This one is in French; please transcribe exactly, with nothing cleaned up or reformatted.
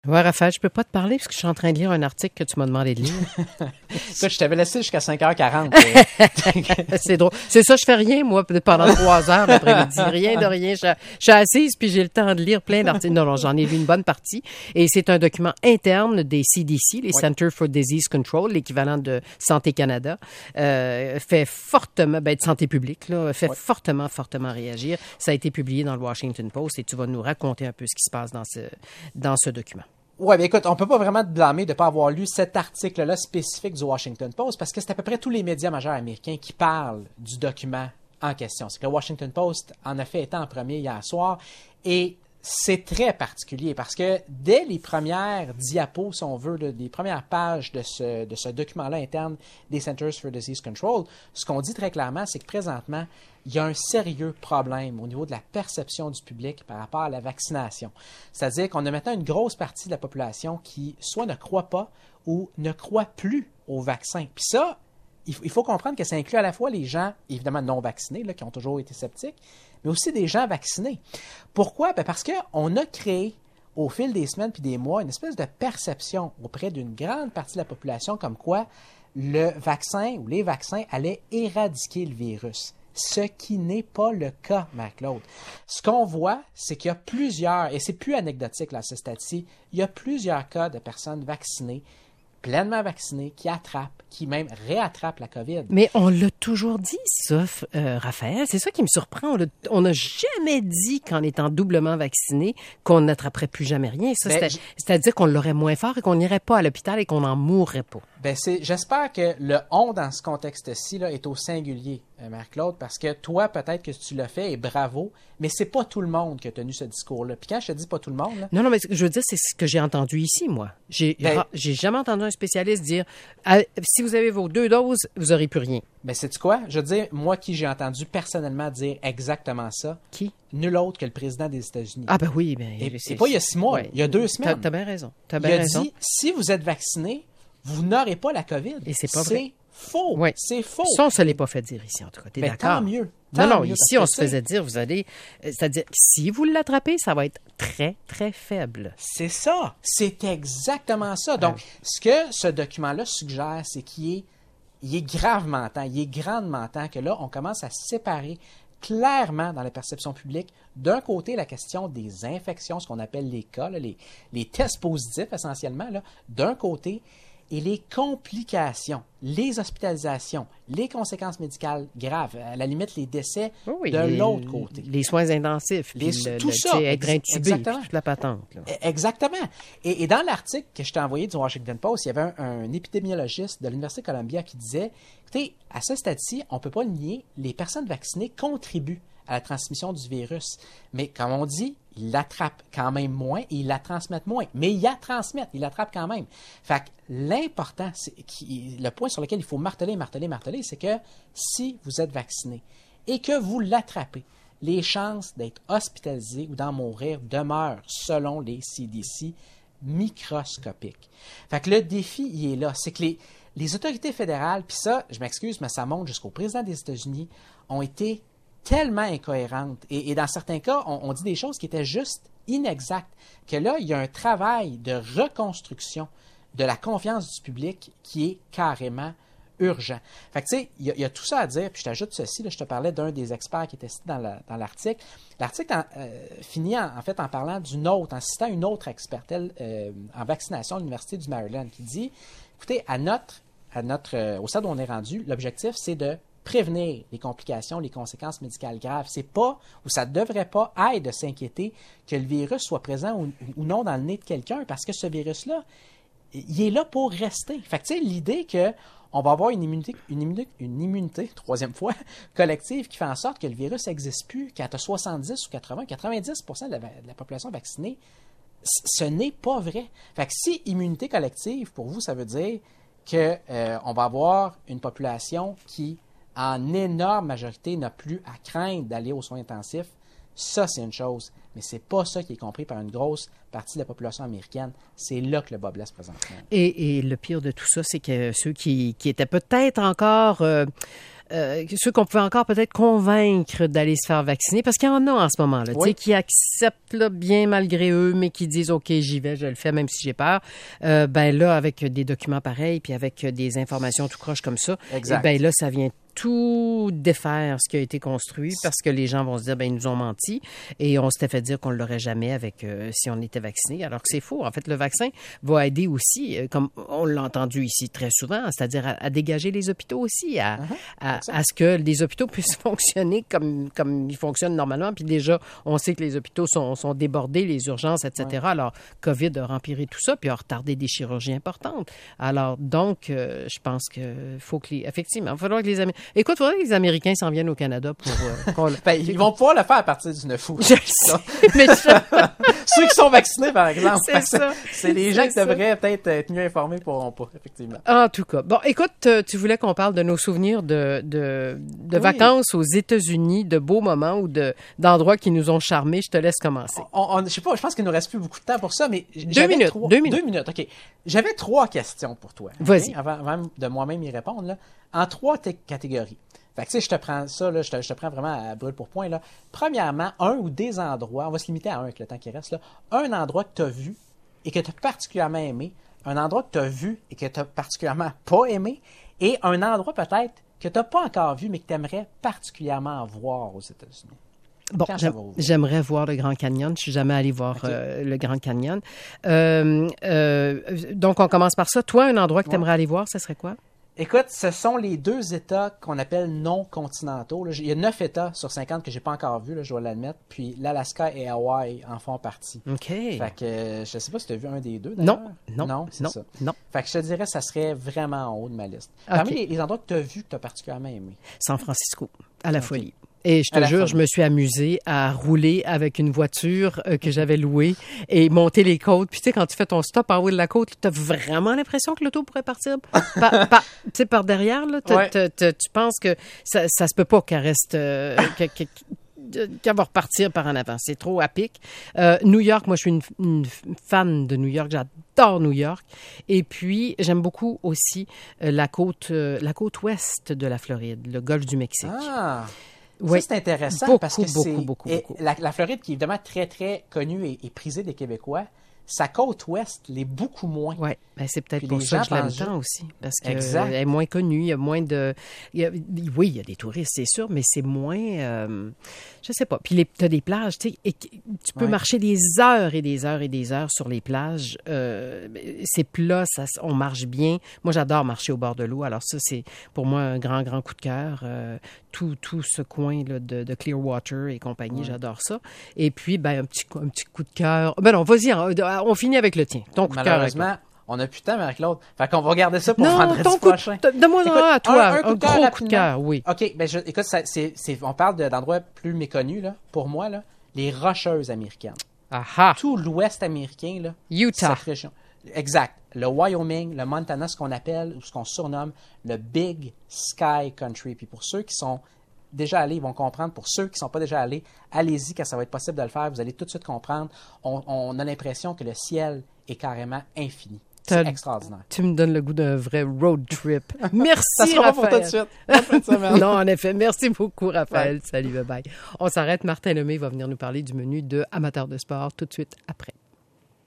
Ouais, Raphaël, je peux pas te parler parce que je suis en train de lire un article que tu m'as demandé de lire. Écoute, je t'avais laissé jusqu'à cinq heures quarante. C'est drôle. C'est ça, je fais rien, moi, pendant trois heures l'après-midi. Rien de rien. Je, je suis assise puis j'ai le temps de lire plein d'articles. Non, non, j'en ai lu une bonne partie. Et c'est un document interne des C D C, les oui. Center for Disease Control, l'équivalent de Santé Canada, euh, fait fortement, ben, de santé publique, là, fait oui. fortement, fortement réagir. Ça a été publié dans le Washington Post et tu vas nous raconter un peu ce qui se passe dans ce, dans ce document. Oui, bien écoute, on peut pas vraiment te blâmer de ne pas avoir lu cet article-là spécifique du Washington Post parce que c'est à peu près tous les médias majeurs américains qui parlent du document en question. C'est que le Washington Post en a fait étant en premier hier soir et c'est très particulier parce que dès les premières diapos, si on veut, là, les premières pages de ce, de ce document-là interne des Centers for Disease Control, ce qu'on dit très clairement, c'est que présentement, il y a un sérieux problème au niveau de la perception du public par rapport à la vaccination. C'est-à-dire qu'on a maintenant une grosse partie de la population qui soit ne croit pas ou ne croit plus au vaccin. Puis ça, il faut comprendre que ça inclut à la fois les gens, évidemment non vaccinés, là, qui ont toujours été sceptiques, mais aussi des gens vaccinés. Pourquoi? Bien parce qu'on a créé, au fil des semaines puis des mois, une espèce de perception auprès d'une grande partie de la population comme quoi le vaccin ou les vaccins allaient éradiquer le virus. Ce qui n'est pas le cas, Marc-Claude. Ce qu'on voit, c'est qu'il y a plusieurs, et c'est plus anecdotique là, à ce stade-ci, il y a plusieurs cas de personnes vaccinées, pleinement vaccinées, qui attrapent, qui même réattrapent la COVID. Mais on l'a toujours dit, ça, euh, Raphaël. C'est ça qui me surprend. On n'a jamais dit qu'en étant doublement vacciné, qu'on n'attraperait plus jamais rien. Ça, ben, c'est-à-dire qu'on l'aurait moins fort et qu'on n'irait pas à l'hôpital et qu'on n'en mourrait pas. Ben c'est, j'espère que le « on » dans ce contexte-ci là, est au singulier, euh, Marc-Claude, parce que toi, peut-être que tu l'as fait et bravo, mais c'est pas tout le monde qui a tenu ce discours-là. Puis quand je te dis pas tout le monde... Là, non, non, mais je veux dire, c'est ce que j'ai entendu ici, moi. J'ai, ben, j'ai jamais entendu un spécialiste dire ah, « si vous avez vos deux doses, vous n'aurez plus rien ». Ben sais-tu quoi? Je veux dire, moi qui j'ai entendu personnellement dire exactement ça. Qui? Nul autre que le président des États-Unis. Ah ben oui. Ben, et c'est pas il y a six mois, ouais, il y a deux semaines. T'as, t'as bien raison. T'as bien il a raison. dit, si vous êtes vacciné, vous n'aurez pas la COVID. Et c'est pas vrai. C'est faux. Oui. C'est faux. Ça, on ne se l'est pas fait dire ici, en tout cas. T'es ben, d'accord? Tant mieux. Tant non, non, mieux, ici, on se faisait dire, vous allez... C'est-à-dire, si vous l'attrapez, ça va être très, très faible. C'est ça. C'est exactement ça. Donc, ouais. ce que ce document-là suggère, c'est qu'il est, il est gravement temps, il est grandement temps que là, on commence à séparer clairement dans la perception publique, d'un côté, la question des infections, ce qu'on appelle les cas, là, les, les tests positifs essentiellement, là, d'un côté, et les complications, les hospitalisations, les conséquences médicales graves, à la limite les décès oui, de les, l'autre côté. Les soins intensifs, les, le, tout le, ça. Être intubé, exactement. Toute la patente. Là. Exactement. Et, et dans l'article que je t'ai envoyé du Washington Post, il y avait un, un épidémiologiste de l'Université de Columbia qui disait, écoutez, à ce stade-ci, on ne peut pas nier, les personnes vaccinées contribuent à la transmission du virus. Mais comme on dit, ils l'attrapent quand même moins et ils la transmettent moins. Mais ils la transmettent, ils l'attrapent quand même. Fait que l'important, c'est, qui, le point sur lequel il faut marteler, marteler, marteler, c'est que si vous êtes vacciné et que vous l'attrapez, les chances d'être hospitalisé ou d'en mourir demeurent, selon les C D C, microscopiques. Fait que le défi, il est là. C'est que les, les autorités fédérales, puis ça, je m'excuse, mais ça monte jusqu'au président des États-Unis, ont été tellement incohérentes. Et, et dans certains cas, on, on dit des choses qui étaient juste inexactes. Que là, il y a un travail de reconstruction de la confiance du public qui est carrément urgent. Fait que tu sais, il y, y a tout ça à dire. Puis je t'ajoute ceci, là, je te parlais d'un des experts qui était cité dans, la, dans l'article. L'article en, euh, finit en, en fait en parlant d'une autre, en citant une autre experte, elle, euh, en vaccination à l'Université du Maryland, qui dit, écoutez, à notre, à notre, euh, au stade où on est rendu, l'objectif, c'est de prévenir les complications, les conséquences médicales graves. C'est pas, ou ça ne devrait pas être de s'inquiéter que le virus soit présent ou, ou non dans le nez de quelqu'un, parce que ce virus-là, il est là pour rester. Fait que tu sais, l'idée que on va avoir une immunité, une immunité, une immunité, troisième fois, collective qui fait en sorte que le virus n'existe plus, quand tu as soixante-dix ou quatre-vingts, quatre-vingt-dix pour cent de la, de la population vaccinée, ce n'est pas vrai. Fait que si immunité collective, pour vous, ça veut dire qu'on euh, va avoir une population qui, en énorme majorité, n'a plus à craindre d'aller aux soins intensifs, ça, c'est une chose. Mais c'est pas ça qui est compris par une grosse partie de la population américaine. C'est là que le bas blesse présentement. Et, et le pire de tout ça, c'est que ceux qui, qui étaient peut-être encore... Euh, euh, ceux qu'on pouvait encore peut-être convaincre d'aller se faire vacciner, parce qu'il y en a en ce moment-là, oui. tu sais, qui acceptent là, bien malgré eux, mais qui disent, OK, j'y vais, je le fais, même si j'ai peur. Euh, ben là, avec des documents pareils, puis avec des informations tout croche comme ça, exact. Et ben là, ça vient tout défaire ce qui a été construit parce que les gens vont se dire, ben ils nous ont menti et on s'était fait dire qu'on ne l'aurait jamais avec euh, si on était vacciné, alors que c'est faux. En fait, le vaccin va aider aussi, euh, comme on l'a entendu ici très souvent, c'est-à-dire à, à dégager les hôpitaux aussi, à, uh-huh, à, à ce que les hôpitaux puissent fonctionner comme, comme ils fonctionnent normalement. Puis déjà, on sait que les hôpitaux sont, sont débordés, les urgences, et cetera. Ouais. Alors, COVID a empiré tout ça puis a retardé des chirurgies importantes. Alors, donc, euh, je pense que faut que les... Effectivement, il va falloir que les Américains... Écoute, il faudrait que les Américains s'en viennent au Canada pour... Euh, qu'on... ben, ils vont pouvoir le faire à partir du neuf août. Je sais, mais je... Ceux qui sont vaccinés, par exemple. C'est ça. C'est les gens qui devraient peut-être être mieux informés pourront pas, effectivement. En tout cas. Bon, écoute, tu voulais qu'on parle de nos souvenirs de, de, de oui. vacances aux États-Unis, de beaux moments ou de, d'endroits qui nous ont charmés. Je te laisse commencer. On, on, je sais pas, je pense qu'il nous reste plus beaucoup de temps pour ça, mais... Deux minutes, trois... deux minutes. Deux minutes, OK. J'avais trois questions pour toi. Vas-y. Okay? Avant, avant de moi-même y répondre, là. En trois t- catégories. Fait que, tu sais, je te prends ça, là, je te, je te prends vraiment à brûle pour point, là. Premièrement, un ou des endroits, on va se limiter à un avec le temps qui reste, là. Un endroit que tu as vu et que tu as particulièrement aimé, un endroit que tu as vu et que tu as particulièrement pas aimé, et un endroit peut-être que tu n'as pas encore vu, mais que tu aimerais particulièrement voir aux États-Unis. Bon, j'aime, j'aimerais voir le Grand Canyon. Je suis jamais allé voir okay. euh, le Grand Canyon. Euh, euh, donc, on commence par ça. Toi, un endroit que tu aimerais ouais. aller voir, ce serait quoi? Écoute, ce sont les deux États qu'on appelle non continentaux. Là, il y a neuf États sur cinquante que j'ai pas encore vus, là, je dois l'admettre. Puis l'Alaska et Hawaï en font partie. OK. Fait que euh, je sais pas si tu as vu un des deux, d'ailleurs. Non, non, non, c'est non, ça. Non. Fait que je te dirais ça serait vraiment en haut de ma liste. Okay. Parmi les, les endroits que tu as vus que tu as particulièrement aimé. San Francisco, à la okay. folie. Et je te à jure, je me suis amusée à rouler avec une voiture euh, que j'avais louée et monter les côtes. Puis tu sais, quand tu fais ton stop en haut de la côte, tu as vraiment l'impression que l'auto pourrait partir par, par, tu sais, par derrière. Là, ouais. t- t- tu penses que ça, ça se peut pas qu'elle reste... Euh, que, que, qu'elle va repartir par en avant. C'est trop à pic. Euh, New York, moi, je suis une, une fan de New York. J'adore New York. Et puis, j'aime beaucoup aussi euh, la côte euh, la côte ouest de la Floride, le golfe du Mexique. Ah! Oui. Ça, c'est intéressant beaucoup, parce que beaucoup, c'est... beaucoup, et beaucoup. La, la Floride, qui est évidemment très, très connue et, et prisée des Québécois, sa côte ouest l'est beaucoup moins. Oui, ben c'est peut-être Puis pour ça que je l'aime juste... tant aussi. Parce qu'elle est moins connue, il y a moins de... Il y a... Oui, il y a des touristes, c'est sûr, mais c'est moins... Euh... Je sais pas. Puis tu as des plages, tu sais, et tu peux ouais. marcher des heures et des heures et des heures sur les plages. Euh... C'est plat, ça, on marche bien. Moi, j'adore marcher au bord de l'eau. Alors ça, c'est pour moi un grand, grand coup de cœur. Euh... Tout, tout ce coin là, de, de Clearwater et compagnie, ouais. j'adore ça. Et puis, ben, un petit, un petit coup de cœur. Ben non, vas-y, on, on finit avec le tien. Ton coup de cœur. Malheureusement, on n'a plus de temps, Marie-Claude. Fait qu'on va garder ça pour non, vendredi ton prochain. De, donne-moi écoute, un à toi, un, un, un gros rapidement. coup de cœur, oui. OK, ben je, écoute, ça, c'est, c'est, on parle de, d'endroits plus méconnus, là, pour moi, là, les Rocheuses américaines. Aha. Tout l'ouest américain, là. Utah. Cette région. Exact. Le Wyoming, le Montana, ce qu'on appelle, ou ce qu'on surnomme le Big Sky Country. Puis pour ceux qui sont déjà allés, ils vont comprendre. Pour ceux qui ne sont pas déjà allés, allez-y quand ça va être possible de le faire. Vous allez tout de suite comprendre. On, on a l'impression que le ciel est carrément infini. C'est extraordinaire. Tu me donnes le goût d'un vrai road trip. Merci, ça sera Raphaël. Pas pour tout de suite. Bonne fin de semaine. Non, en effet. Merci beaucoup, Raphaël. Ouais. Salut, bye-bye. On s'arrête. Martin Lemay va venir nous parler du menu de Amateurs de sport tout de suite après.